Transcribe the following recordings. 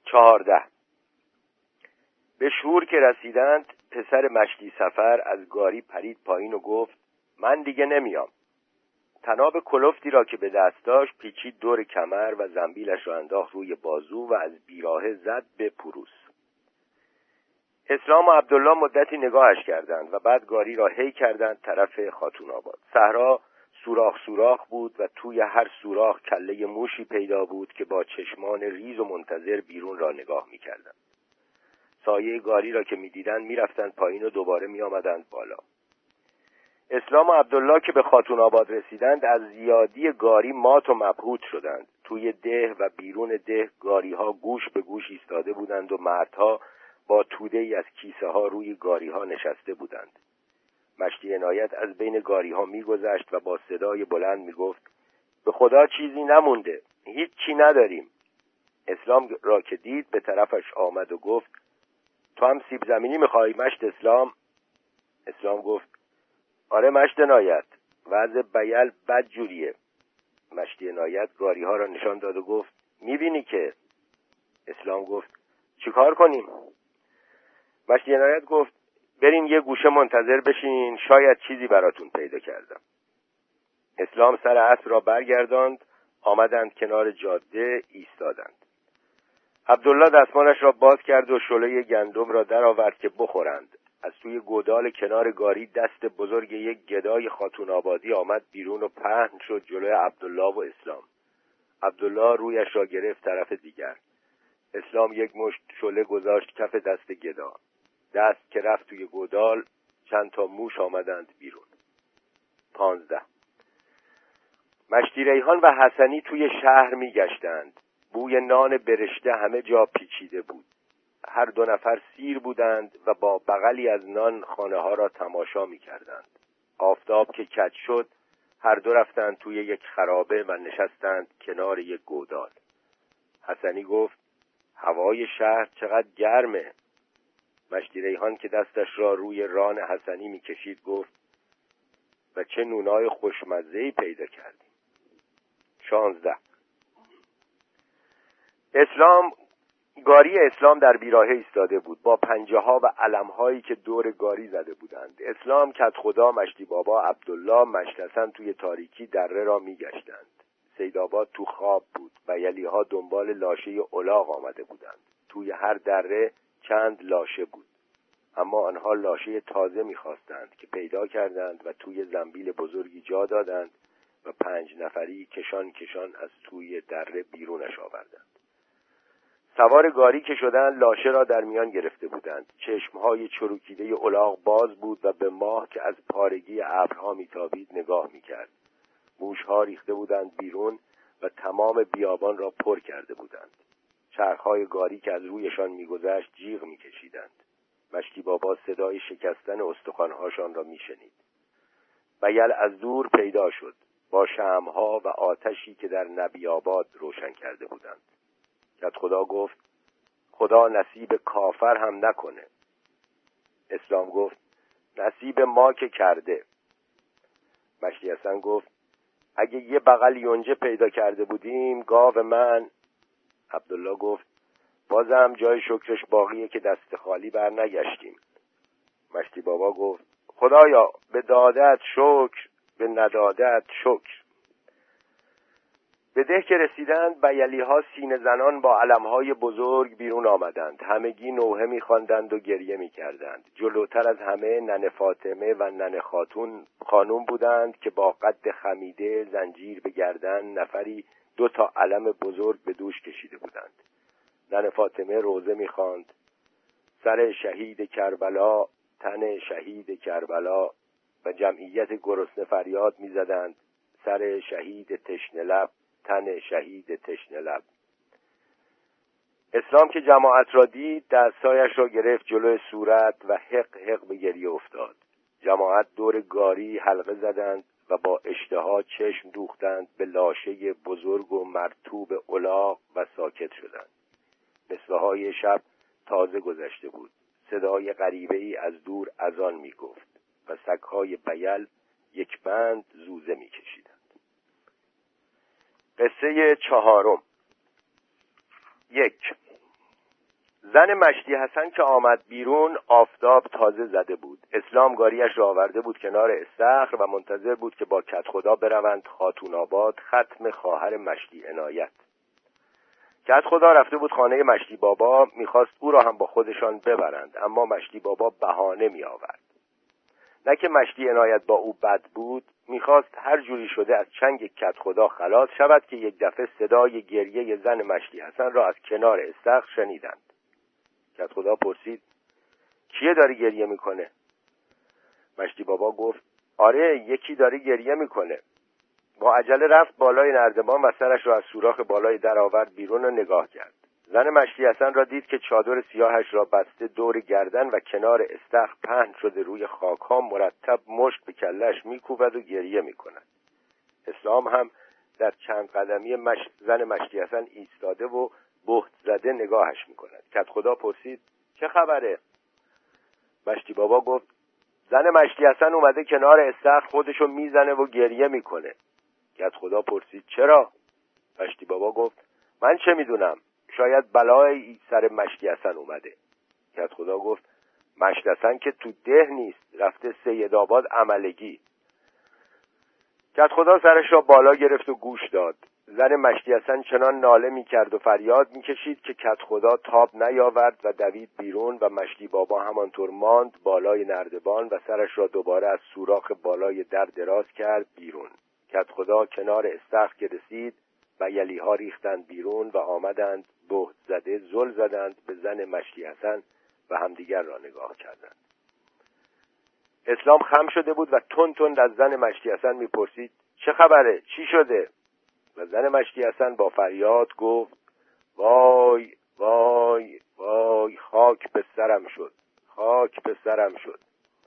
14. به شور که رسیدند پسر مشتی سفر از گاری پرید پایین و گفت من دیگه نمیام. طناب کلفتی را که به دست داشت پیچید دور کمر و زنبیلش را انداخت روی بازو و از بیراهه زد به پروس. اسلام و عبدالله مدتی نگاهش کردند و بعد گاری را هی کردند طرف خاتون آباد. صحرا سوراخ سوراخ بود و توی هر سوراخ کله موشی پیدا بود که با چشمان ریز و منتظر بیرون را نگاه می‌کردند. سایه گاری را که می‌دیدند می‌رفتند پایین و دوباره می‌آمدند بالا. اسلام و عبدالله که به خاتون آباد رسیدند از زیادی گاری مات و مبهوت شدند. توی ده و بیرون ده گاری‌ها گوش به گوش ایستاده بودند و مردها با توده‌ای از کیسه ها روی گاری‌ها نشسته بودند. مشتی عنایت از بین گاری‌ها می‌گذشت و با صدای بلند می‌گفت به خدا چیزی نمونده، هیچ چی نداریم. اسلام را که دید به طرفش آمد و گفت تو هم سیب زمینی می‌خوای مشت اسلام؟ اسلام گفت آره مشت عنایت، وضع بیل بد جوریه. مشتی عنایت گاری‌ها را نشان داد و گفت می‌بینی که. اسلام گفت چیکار کنیم؟ مشتی عنایت گفت برین یه گوشه منتظر بشین، شاید چیزی براتون پیدا کردم. اسلام سر اسب را برگرداند، آمدند کنار جاده ایستادند. عبدالله دستمالش را باز کرد و شعله گندم را در آورد که بخورند. از توی گودال کنار گاری دست بزرگ یک گدای خاتون آبادی آمد بیرون و پهن شد جلوی عبدالله و اسلام. عبدالله رویش را گرفت طرف دیگر. اسلام یک مشت شعله گذاشت کف دست گدا. دست که رفت توی گودال چند تا موش آمدند بیرون. 15. مشتی ریحان و حسنی توی شهر می گشتند. بوی نان برشته همه جا پیچیده بود. هر دو نفر سیر بودند و با بغلی از نان خانه ها را تماشا می کردند. آفتاب که کج شد هر دو رفتند توی یک خرابه و نشستند کنار یک گودال. حسنی گفت هوای شهر چقدر گرمه. مشتی ریحان که دستش را روی ران حسنی می کشید گفت و چه نونای خوشمزه‌ای پیدا کردیم. 16. گاری اسلام در بیراهه ایستاده بود با پنجه ها و علم هایی که دور گاری زده بودند. اسلام، کت خدا، مشتی بابا، عبدالله، مشت حسن توی تاریکی دره را می گشتند. سیدآباد تو خواب بود و یلی ها دنبال لاشه الاغ آمده بودند. توی هر دره چند لاشه بود، اما آنها لاشه تازه می‌خواستند که پیدا کردند و توی زنبیل بزرگی جا دادند و 5 نفری کشان از توی دره بیرونش آوردند. سوار گاری که شدند لاشه را در میان گرفته بودند. چشمهای چروکیده الاغ باز بود و به ماه که از پارگی ابرها میتابید نگاه میکرد. موشها ریخته بودند بیرون و تمام بیابان را پر کرده بودند. چرخهای گاری که از رویشان میگذشت جیغ میکشیدند. مشتی بابا صدای شکستن استخوان‌هاشان را میشنید. بیل از دور پیدا شد با شمع‌ها و آتشی که در نبی‌آباد روشن کرده بودند. کت خدا گفت خدا نصیب کافر هم نکنه. اسلام گفت نصیب ما که کرده. مشتی حسن گفت اگه یه بغل یونجه پیدا کرده بودیم گاو من. عبدالله گفت بازم جای شکرش باقیه که دست خالی بر نگشتیم. مشتی بابا گفت خدایا به دادت شکر، به ندادت شکر. به ده که رسیدند بیلی‌ها سینه زنان با علم‌های بزرگ بیرون آمدند. همگی نوحه می‌خواندند و گریه می‌کردند. جلوتر از همه ننه فاطمه و ننه خانوم بودند که با قد خمیده، زنجیر به گردن، نفری 2 تا علم بزرگ به دوش کشیده بودند. ننه فاطمه روزه می‌خواند: سر شهید کربلا، تن شهید کربلا، و جمعیت گرسنه فریاد می‌زدند: سر شهید تشنه لب، تن شهید تشنه لب. اسلام که جماعت را دید دستایش را گرفت جلوی صورت و حق حق به گریه افتاد. جماعت دور گاری حلقه زدند و با اشتها چشم دوختند به لاشه بزرگ و مرطوب الاغ و ساکت شدند. نصفه‌های شب تازه گذشته بود. صدای غریبه‌ای از دور اذان می‌گفت و سگ‌های بیل یک بند زوزه می‌کشیدند. قصه 4. 1. زن مشتی حسن که آمد بیرون آفتاب تازه زده بود. اسلام گاریش را آورده بود کنار استخر و منتظر بود که با کدخدا بروند خاتون آباد ختم خواهر مشتی عنایت. کدخدا رفته بود خانه مشتی بابا، میخواست او را هم با خودشان ببرند، اما مشتی بابا بهانه می آورد. نه که مشتی عنایت با او بد بود، میخواست هر جوری شده از چنگ کدخدا خلاص شود که یک دفعه صدای گریه زن مشتی حسن را از کنار استخر شنیدند. کدخدا پرسید کیه داره گریه میکنه؟ مشتی بابا گفت آره یکی داره گریه میکنه. با عجله رفت بالای نردبان و سرش را از سوراخ بالای در آورد بیرون و نگاه کرد. زن مشتی حسن را دید که چادر سیاهش را بسته دور گردن و کنار استخر پهن شده روی خاک‌ها مرتب مشت به کله‌اش میکوبد و گریه میکند. اسلام هم در چند قدمی زن مشتی حسن ایستاده و بهت زده نگاهش میکند. کدخدا پرسید چه خبره؟ مشتی بابا گفت زن مشتی حسن اومده کنار استخر خودشو میزنه و گریه میکنه. کدخدا پرسید چرا؟ مشتی بابا گفت من چه میدونم، شاید بلای سر مشتی حسن اومده. کدخدا گفت مشتی حسن که تو ده نیست، رفته سیدآباد عملگی. کدخدا سرش را بالا گرفت و گوش داد. زن مشتی حسن چنان ناله میکرد و فریاد میکشید که کدخدا تاب نیاورد و دوید بیرون و مشتی بابا همانطور ماند بالای نردبان و سرش را دوباره از سوراخ بالای در دراز کرد بیرون. کدخدا کنار استخر که رسید و یلیها ریختند بیرون و آمدند بهت زده زل زدند به زن مشتی حسن و همدیگر را نگاه کردند. اسلام خم شده بود و تند از زن مشتی حسن میپرسید چه خبره؟ چی شده؟ و زن مشتی حسن با فریاد گفت وای وای وای خاک به سرم شد، خاک به سرم شد.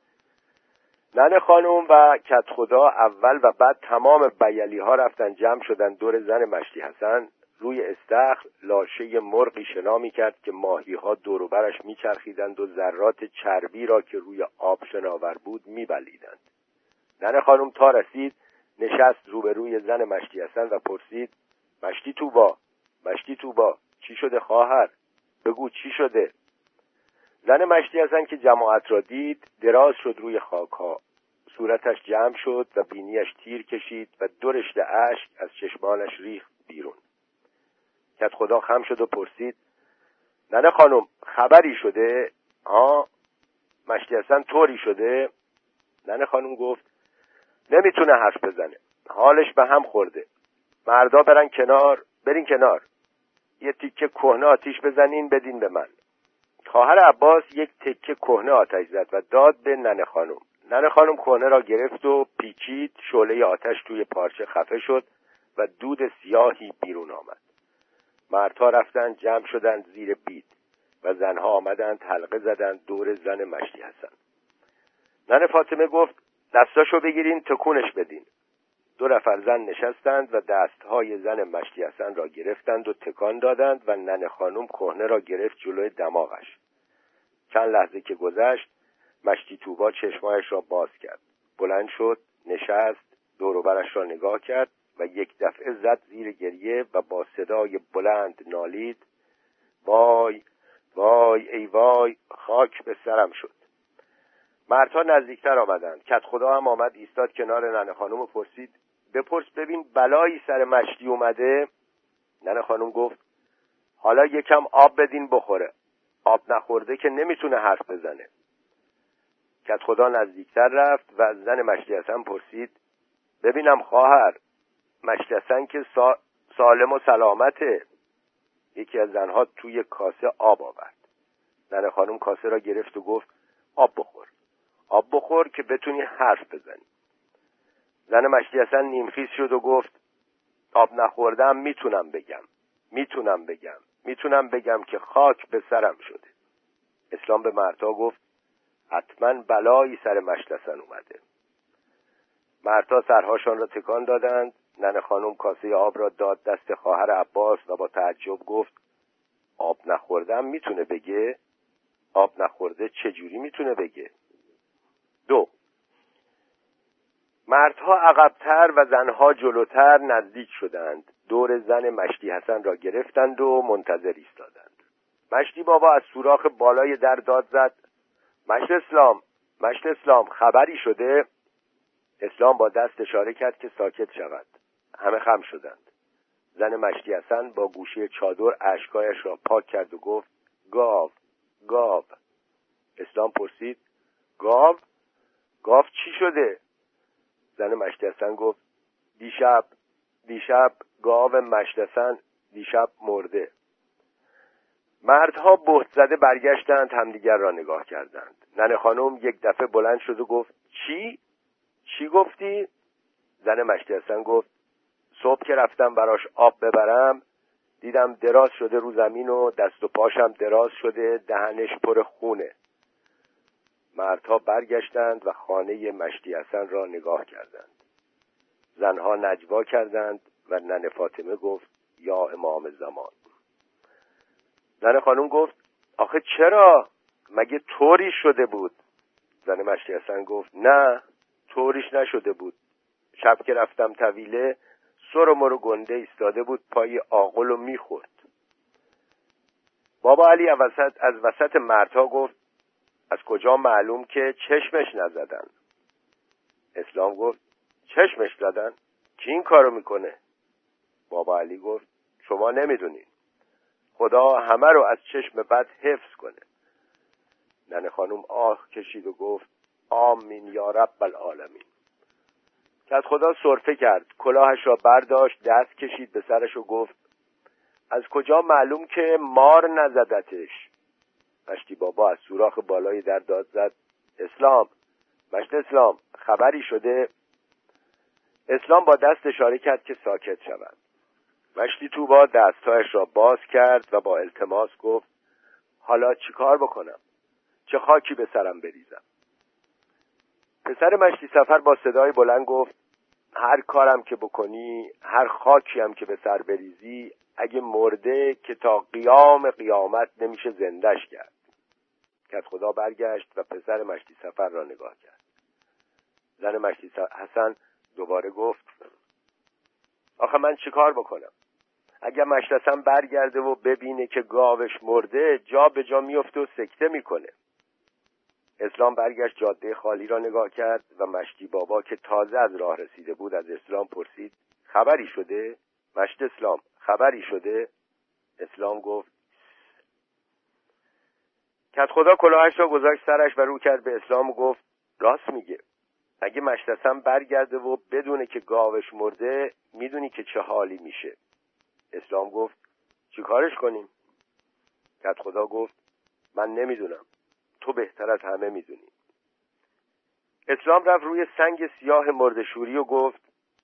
ننه خانم و کدخدا اول و بعد تمام بیلی ها رفتن جمع شدن دور زن مشتی حسن. روی استخر لاشه مرغی شنا می‌کرد که ماهی ها دور و برش می‌چرخیدند و ذرات چربی را که روی آب شناور بود می‌بلیدند. ننه خانم تا رسید نشست روبروی زن مشتی حسن و پرسید مشتی توبا، مشتی توبا، چی شده خواهر؟ بگو چی شده؟ زن مشتی حسن که جماعت را دید دراز شد روی خاک‌ها. صورتش جمع شد و بینیش تیر کشید و دو رشته اشک از چشمانش ریخت بیرون. کدخدا خم شد و پرسید ننه خانم خبری شده؟ مشتی حسن طوری شده؟ ننه خانم گفت نمیتونه حرف بزنه، حالش به هم خورده. مردا برین کنار، یه تیکه کهنه آتیش بزنین بدین به من. خواهر عباس یک تکه کهنه آتش زد و داد به ننه خانم. ننه خانم کهنه را گرفت و پیچید، شعله آتش توی پارچه خفه شد و دود سیاهی بیرون آمد. مردها رفتند جمع شدند زیر بید و زنها آمدند حلقه زدند دور زن مشتی حسن. ننه فاطمه گفت دستاشو بگیرین تکونش بدین. 2 نفر زن نشستند و دستهای زن مشتی حسن را گرفتند و تکان دادند و ننه خانم کهنه را گرفت جلوی دماغش. چند لحظه که گذشت مشتی توبا چشمایش را باز کرد. بلند شد، نشست، دور و برش را نگاه کرد و یک دفعه زد زیر گریه و با صدای بلند نالید وای وای ای وای خاک به سرم شد. مردها نزدیکتر آمدند. کدخدا هم آمد ایستاد کنار ننه خانم و پرسید بپرس ببین بلایی سر مشتی اومده؟ ننه خانم گفت حالا یکم آب بدین بخوره، آب نخورده که نمیتونه حرف بزنه. کدخدا نزدیکتر رفت و از زن مشتی حسن پرسید ببینم خواهر مشتی حسن که سالم و سلامته؟ یکی از زنها توی کاسه آب آورد. ننه خانم کاسه را گرفت و گفت آب بخور که بتونی حرف بزنی. زن مشتی حسن نیمخیز شد و گفت آب نخوردم میتونم بگم که خاک به سرم شده. اسلام به مردها گفت حتما بلایی سر مشتی حسن اومده. مردها سرهاشان را تکان دادند. ننه خانم کاسه آب را داد دست خواهر عباس و با تعجب گفت آب نخوردم میتونه بگه؟ آب نخورده چجوری میتونه بگه؟ 2. مردها عقب‌تر و زنها جلوتر نزدیک شدند. دور زن مشتی حسن را گرفتند و منتظر ایستادند. مشتی بابا از سوراخ بالای در داد زد: مشت اسلام خبری شده؟ اسلام با دست اشاره کرد که ساکت شود. همه خم شدند. زن مشتی حسن با گوشه چادر اشکایش را پاک کرد و گفت: گاو. اسلام پرسید: گاو چی شده؟ زن مشتی حسن گفت: دیشب گاو مشتی حسن دیشب مرده. مردها بهت زده برگشتند، همدیگر را نگاه کردند. ننه خانم یک دفعه بلند شد و گفت: چی گفتی؟ زن مشتی حسن گفت: صبح که رفتم براش آب ببرم دیدم دراز شده رو زمین و دست و پاشم دراز شده، دهنش پر خونه. مردها برگشتند و خانه مشتی حسن را نگاه کردند. زنها نجوا کردند و ننه فاطمه گفت: یا امام زمان. ننه خانم گفت: آخه چرا؟ مگه طوری شده بود؟ زن مشتی حسن گفت: نه، طوریش نشده بود. شب که رفتم طویله سر و مر و گنده ایستاده بود پای آغل و میخورد. بابا علی از وسط مردها گفت: از کجا معلوم که چشمش نزدن؟ اسلام گفت: چشمش زدن؟ کی این کارو میکنه؟ بابا علی گفت: شما نمیدونین. خدا همه رو از چشم بد حفظ کنه. ننه خانم آه کشید و گفت: آمین یا رب العالمین. که از خدا سرفه کرد، کلاهش را برداشت، دست کشید به سرش و گفت: از کجا معلوم که مار نزدتش؟ مشتی بابا از سوراخ بالای در داد زد: مشت اسلام خبری شده؟ اسلام با دست اشاره کرد که ساکت شود. مشتی توبا دستایش را باز کرد و با التماس گفت: حالا چیکار بکنم؟ چه خاکی به سرم بریزم؟ پسر مشتی سفر با صدای بلند گفت: هر کارم که بکنی، هر خاکی هم که به سر بریزی، اگه مرده که تا قیام قیامت نمیشه زندش کرد. کت خدا برگشت و پسر مشتی سفر را نگاه کرد. زن مشتی حسن دوباره گفت: آخه من چیکار بکنم؟ اگه مشتی حسن برگرده و ببینه که گاوش مرده، جا به جا میفته و سکته میکنه. اسلام برگشت، جاده خالی را نگاه کرد و مشتی بابا که تازه از راه رسیده بود از اسلام پرسید: خبری شده؟ مشتی اسلام خبری شده؟ اسلام گفت: کت خدا کلاهش را گذاشت سرش و رو کرد به اسلام و گفت: راست میگه. اگه مشتی حسن برگرده و بدونه که گاوش مرده، میدونی که چه حالی میشه. اسلام گفت: چی کارش کنیم؟ کت خدا گفت: من نمیدونم، تو بهتر از همه میدونی. اسلام رفت روی سنگ سیاه مرده‌شوری و گفت: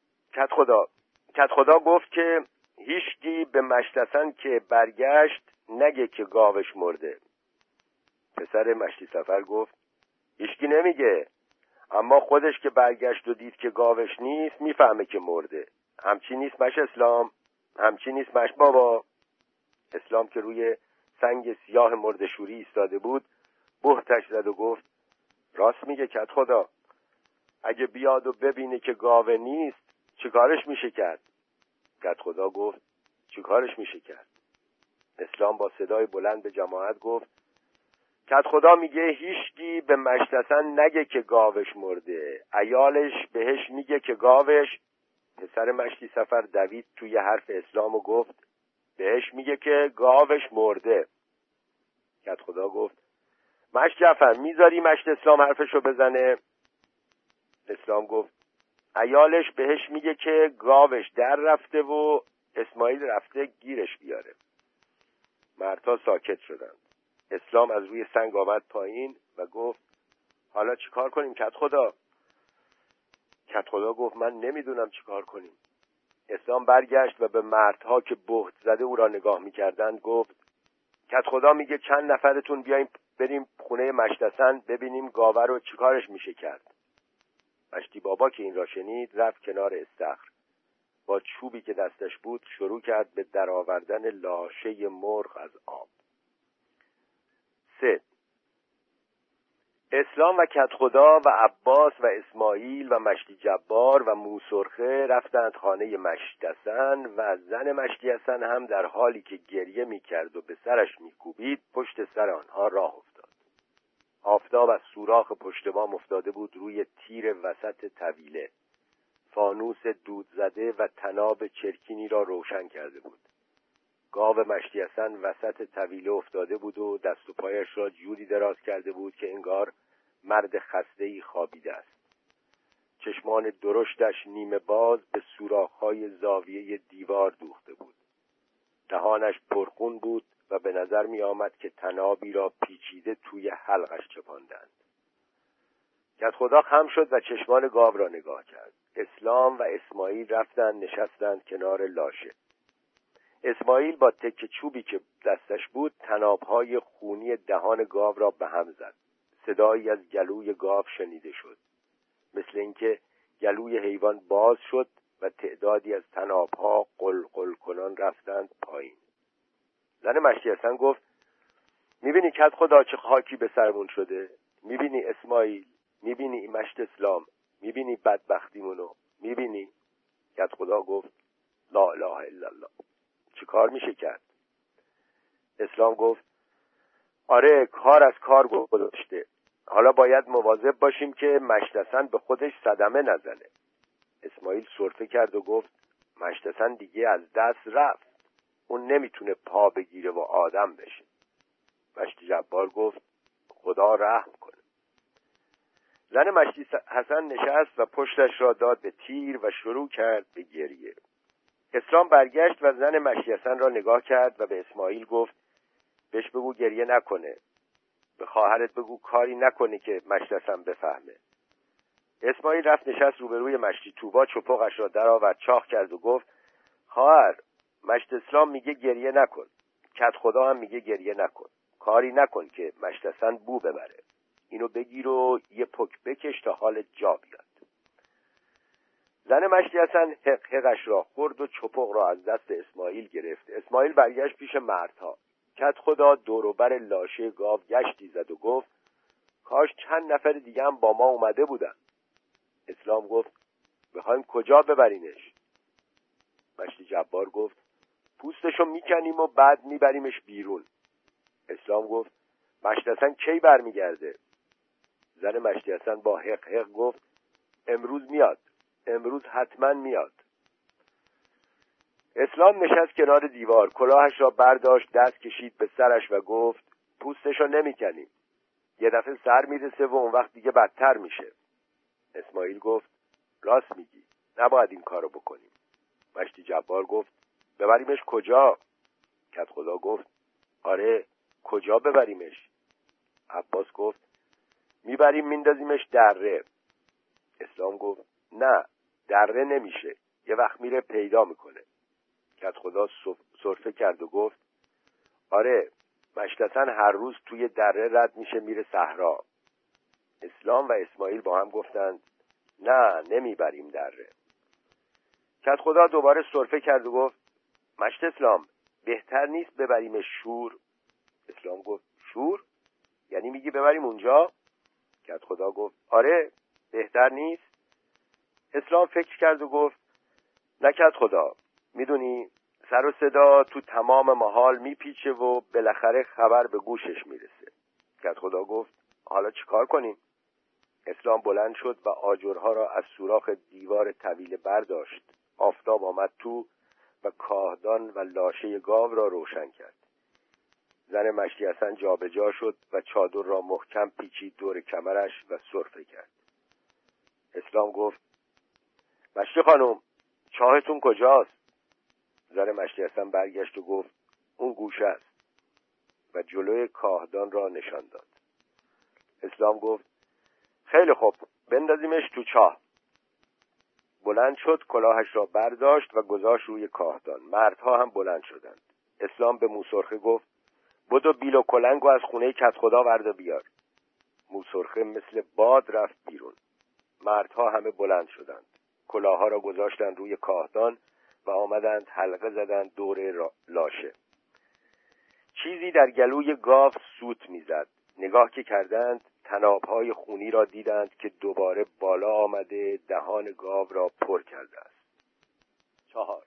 کت خدا گفت که هیچکی به مشتی حسن که برگشت نگه که گاوش مرده. پسر مشتی سفر گفت: هیچکی نمیگه، اما خودش که برگشت و دید که گاوش نیست میفهمه که مرده. همچی نیست مش اسلام؟ همچی نیست مش بابا؟ اسلام که روی سنگ سیاه مرده‌شوری ایستاده بود بهتش زد و گفت: راست میگه کت خدا. اگه بیاد و ببینه که گاوه نیست چیکارش میشه کرد؟ کت خدا گفت: چیکارش میشه کرد؟ اسلام با صدای بلند به جماعت گفت: کت خدا میگه هیچکی به مشتی حسن نگه که گاوش مرده، عیالش بهش میگه که گاوش. پسر مشتی سفر دوید توی حرف اسلام و گفت: بهش میگه که گاوش مرده. کت خدا گفت: مشت جعفر میذاری مشت اسلام حرفشو بزنه؟ اسلام گفت: عیالش بهش میگه که گاوش در رفته و اسماعیل رفته گیرش بیاره. مردها ساکت شدند. اسلام از روی سنگ آمد پایین و گفت: حالا چیکار کنیم کت خدا؟ کت خدا گفت: من نمیدونم چیکار کنیم. اسلام برگشت و به مردها که بهت زده او را نگاه میکردند گفت: کت خدا میگه چند نفرتون بیایم بریم خونه مشتی حسن ببینیم گاوه رو چیکارش میشه کرد. مشتی بابا که این را شنید رفت کنار استخر. با چوبی که دستش بود شروع کرد به درآوردن لاشه مرغ از آب. 3. اسلام و کدخدا و عباس و اسماعیل و مشتی جبار و موسرخه رفتند خانه مشتی حسن و زن مشتی حسن هم در حالی که گریه می‌کرد و به سرش می‌کوبید پشت سر آنها راه افتاد. آفتاب از سوراخ پشت بام افتاده بود روی تیر وسط طویله. فانوس دود زده و طناب چرکینی را روشن کرده بود. گاو مشتی حسن وسط طویله افتاده بود و دست و پایش را جوری دراز کرده بود که انگار مرد خسته‌ای خوابیده است. چشمان درشتش نیمه باز به سوراخ‌های زاویه دیوار دوخته بود. دهانش پرخون بود و به نظر می آمد که طنابی را پیچیده توی حلقش چپاندند. کدخدا خم شد و چشمان گاو را نگاه کرد. اسلام و اسماعیل رفتند نشستند کنار لاشه. اسماعیل با تکه چوبی که دستش بود طناب‌های خونی دهان گاو را به هم زد. صدایی از گلوی گاو شنیده شد، مثل اینکه گلوی حیوان باز شد و تعدادی از طناب‌ها قلقل کنان رفتند پایین. زن مشتی حسن گفت: میبینی کدخدا چه خاکی به سرمون شده؟ میبینی اسماعیل؟ میبینی مشت اسلام؟ میبینی بدبختیمونو؟ میبینی؟ کدخدا گفت: لا اله الا الله. چه کار میشه کرد؟ اسلام گفت: آره، کار از کار گذشته. حالا باید مواظب باشیم که مشت حسن به خودش صدمه نزنه. اسماعیل سرفه کرد و گفت: مشت حسن دیگه از دست رفت. اون نمیتونه پا بگیره و آدم بشه. مشتی جبار گفت: خدا رحم کنه. زن مشتی حسن نشست و پشتش را داد به تیر و شروع کرد به گریه. اسلام برگشت و زن مشتی حسن را نگاه کرد و به اسماعیل گفت: بهش بگو گریه نکنه. به خواهرت بگو کاری نکنه که مشتی حسن بفهمه. اسماعیل رفت نشست روبروی مشتی توبا، چپقش را در آورد، چاق کرد و گفت: خواهر، مشت اسلام میگه گریه نکن. کدخدا هم میگه گریه نکن. کاری نکن که مشت حسن بو ببره. اینو بگیر و یه پک بکش تا حال جا بیاد. زن مشتی حسن حق حقش را خورد و چپق را از دست اسماعیل گرفت. اسماعیل برگشت پیش مردها. کدخدا دور و بر لاشه گاو گشتی زد و گفت: کاش چند نفر دیگه هم با ما اومده بودن. اسلام گفت: بخوایم کجا ببرینش؟ مشتی جبار گفت: پوستشو میکنیم و بعد میبریمش بیرون. اسلام گفت: مشتی حسن کی برمیگرده؟ زن مشتی حسن با حق حق گفت: امروز میاد. امروز حتما میاد. اسلام نشست کنار دیوار، کلاهش را برداشت، دست کشید به سرش و گفت: پوستشو نمیکنیم. یه دفعه سر میرسه و اون وقت دیگه بدتر میشه. اسماعیل گفت: راست میگی، نباید این کارو بکنیم. مشتی جبار گفت: ببریمش کجا؟ کدخدا گفت: آره، کجا ببریمش؟ عباس گفت: میبریم میندازیمش دره. اسلام گفت: نه، دره نمیشه، یه وقت میره پیدا میکنه. کدخدا سرفه کرد و گفت: آره، مشت حسن هر روز توی دره رد میشه میره صحرا. اسلام و اسماعیل با هم گفتند: نه، نمیبریم دره. کدخدا دوباره سرفه کرد و گفت: مشت اسلام، بهتر نیست ببریمش شور؟ اسلام گفت: شور؟ یعنی میگی ببریم اونجا؟ کدخدا گفت: آره، بهتر نیست؟ اسلام فکر کرد و گفت: نه کدخدا، میدونی سر و صدا تو تمام محال میپیچه و بالاخره خبر به گوشش میرسه. کدخدا گفت: حالا چیکار کنیم؟ اسلام بلند شد و آجرها را از سوراخ دیوار طویله برداشت. آفتاب آمد تو و کاهدان و لاشه گاو را روشن کرد. زن مشتی حسن جابجا شد و چادر را محکم پیچید دور کمرش و سرفه کرد. اسلام گفت: مشتی خانم، چاهتون کجاست؟ زن مشتی حسن برگشت و گفت: اون گوشه است و جلوی کاهدان را نشان داد. اسلام گفت: خیلی خوب، بندازیمش تو چاه. بلند شد، کلاهش را برداشت و گذاشت روی کاهدان. مردها هم بلند شدند. اسلام به موسرخه گفت: بدو بیل و کلنگو از خونه کدخدا وردا بیار. موسرخه مثل باد رفت بیرون. مردها همه بلند شدند. کلاهها را گذاشتند روی کاهدان و آمدند حلقه زدند دور لاشه. چیزی در گلوی گاو سوت میزد. نگاه که کردند تنابهای خونی را دیدند که دوباره بالا آمده دهان گاو را پر کرده است. 4.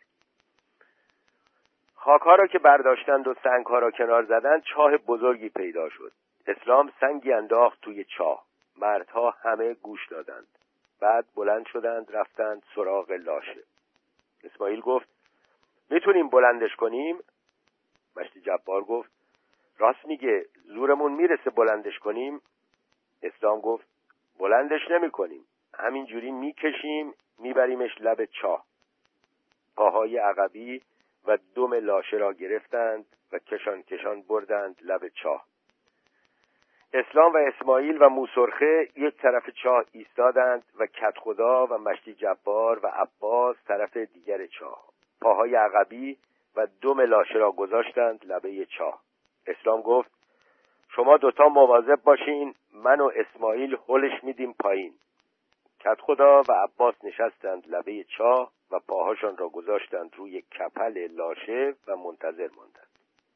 خاک‌ها را که برداشتند و سنگ‌ها را کنار زدند، چاه بزرگی پیدا شد. اسلام سنگی انداخت توی چاه. مردها همه گوش دادند. بعد بلند شدند رفتند سراغ لاشه. اسماعیل گفت میتونیم بلندش کنیم؟ مشتی جبار گفت راست میگه، زورمون میرسه بلندش کنیم؟ اسلام گفت بلندش نمی کنیم، همینجوری میکشیم میبریمش لب چاه. پاهای عقبی و دم لاشه را گرفتند و کشان کشان بردند لب چاه. اسلام و اسماعیل و موسرخه یک طرف چاه ایستادند و کدخدا و مشتی جبار و عباس طرف دیگر چاه. پاهای عقبی و دم لاشه را گذاشتند لبه چاه. اسلام گفت شما دوتا مواظب باشین، من و اسماعیل هلش میدیم پایین. کدخدا و عباس نشستند لبه چاه و پاهاشان را گذاشتند روی کپل لاشه و منتظر ماندند.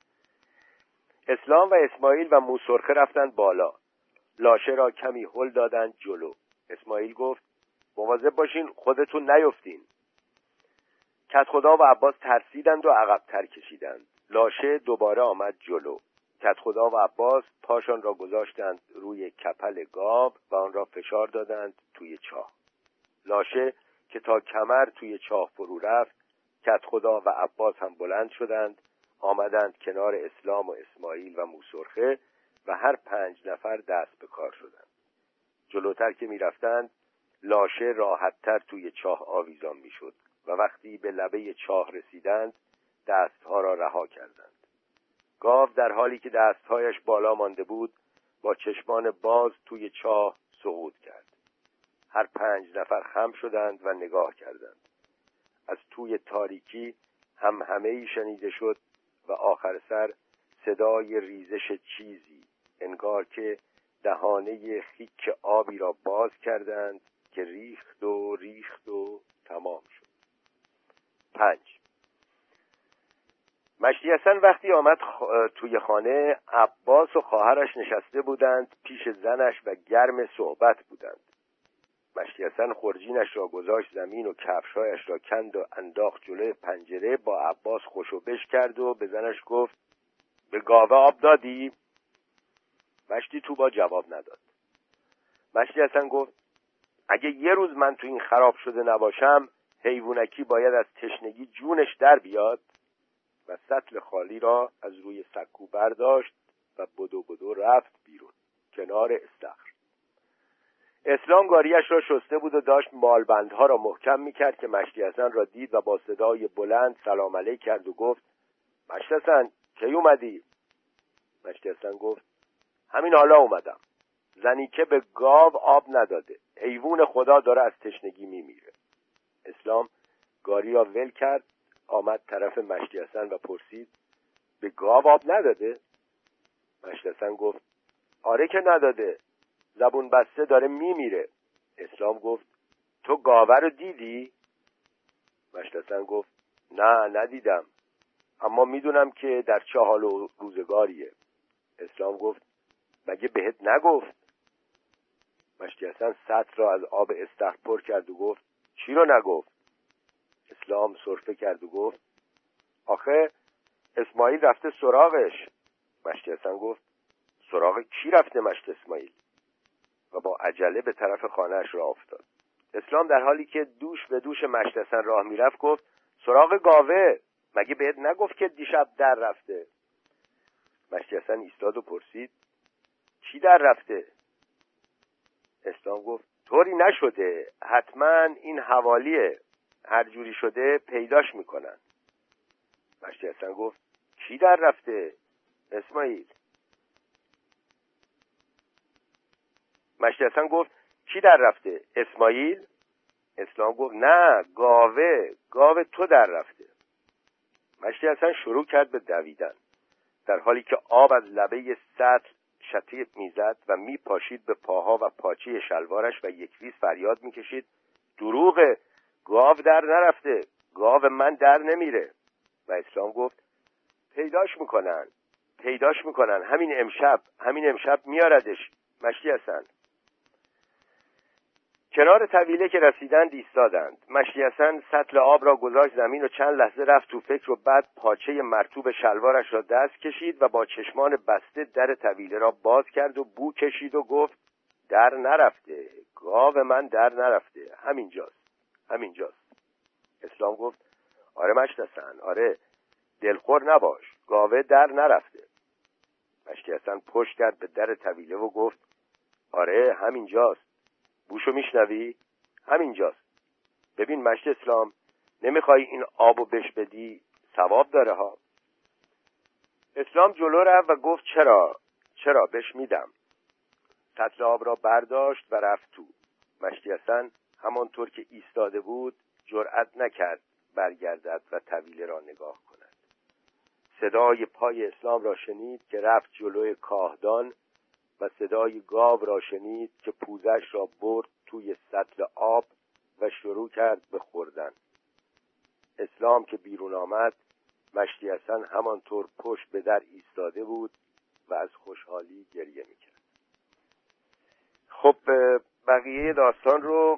اسلام و اسماعیل و موسرخه رفتند بالا. لاشه را کمی هل دادند جلو. اسماعیل گفت مواظب باشین خودتون نیفتین. کدخدا و عباس ترسیدند و عقب‌تر کشیدند. لاشه دوباره آمد جلو. کدخدا و عباس پاشان را گذاشتند روی کپل گاو و آن را فشار دادند توی چاه. لاشه که تا کمر توی چاه فرو رفت، کدخدا و عباس هم بلند شدند، آمدند کنار اسلام و اسماعیل و موسرخه و هر 5 نفر دست به کار شدند. جلوتر که می رفتند، لاشه راحت‌تر توی چاه آویزان می شد و وقتی به لبه چاه رسیدند، دستها را رها کردند. گاو در حالی که دستهایش بالا مانده بود، با چشمان باز توی چاه سقوط کرد. هر 5 نفر خم شدند و نگاه کردند. از توی تاریکی همهمه‌ای شنیده شد و آخر سر صدای ریزش چیزی، انگار که دهانه خیک آبی را باز کردند که ریخت و تمام شد. 5. مشتی حسن وقتی آمد توی خانه، عباس و خواهرش نشسته بودند پیش زنش و گرم صحبت بودند. مشتی حسن خورجینش را گذاشت زمین و کفشایش را کند و انداخت جلوی پنجره. با عباس خوشو بش کرد و به زنش گفت به گاوه آب دادی؟ مشتی توبا جواب نداد. مشتی حسن گفت اگه یه روز من تو این خراب شده نباشم، حیوانکی باید از تشنگی جونش در بیاد. و سطل خالی را از روی سکو برداشت و بدو رفت بیرون کنار استخر. اسلام گاریش را شسته بود و داشت مالبندها را محکم میکرد که مشتی حسن را دید و با صدای بلند سلام علیک کرد و گفت مشتی حسن کی اومدی؟ مشتی حسن گفت همین حالا اومدم. زنی که به گاو آب نداده، حیوان خدا داره از تشنگی میمیره. اسلام گاری را ول کرد، آمد طرف مشتی حسن و پرسید به گاو آب نداده؟ مشتی حسن گفت آره که نداده، زبون بسته داره میمیره. اسلام گفت تو گاوه رو دیدی؟ مشتی حسن گفت نه ندیدم، اما میدونم که در چه حال و روزگاریه. اسلام گفت مگه بهت نگفت؟ مشتی حسن سطل را از آب استخر پر کرد و گفت چی رو نگفت؟ اسلام سرفه کرد و گفت آخه اسماعیل رفته سراغش. مشتی حسن گفت سراغ کی رفته مشتی اسماعیل؟ و با عجله به طرف خانه‌اش راه افتاد. اسلام در حالی که دوش به دوش مشتی حسن راه میرفت گفت سراغ گاوه، مگه بهت نگفت که دیشب در رفته؟ مشتی حسن ایستاد و پرسید چی در رفته؟ اسلام گفت طوری نشده، حتما این حوالیه، هر جوری شده پیداش میکنن. مشتی حسن گفت کی در رفته اسماعیل؟ مشتی حسن گفت کی در رفته اسماعیل؟ اسلام گفت نه، گاوه تو در رفته. مشتی حسن شروع کرد به دویدن در حالی که آب از لبه سطل شتیق میزد و میپاشید به پاها و پاچه شلوارش و یک ویز فریاد میکشید دروغه، گاو در نرفته، گاو من در نمیره. و اسلام گفت پیداش میکنن، همین امشب میاردش مشتی حسن. کنار طویله که رسیدند ایستادند. مشتی حسن سطل آب را گذاشت زمین و چند لحظه رفت تو فکر و بعد پاچه مرطوب شلوارش را دست کشید و با چشمان بسته در طویله را باز کرد و بو کشید و گفت در نرفته، گاو من در نرفته، همینجاست. اسلام گفت آره مشتی حسن، آره، دلخور نباش، گاوه در نرفته. مشتی حسن پشت کرد به در طویله و گفت آره همینجاست، بوشو میشنوی؟ همینجاست. ببین مشتی اسلام، نمیخوای این آبو بش بدی؟ ثواب داره ها. اسلام جلو رفت و گفت چرا بش میدم. سطل آب را برداشت و رفت تو. مشتی حسن همانطور که ایستاده بود جرأت نکرد برگردد و طویله را نگاه کند. صدای پای اسلام را شنید که رفت جلوی کاهدان و صدای گاو را شنید که پوزش را برد توی سطل آب و شروع کرد به خوردن. اسلام که بیرون آمد، مشتی حسن همانطور پشت به در ایستاده بود و از خوشحالی گریه میکرد. خب بقیه داستان رو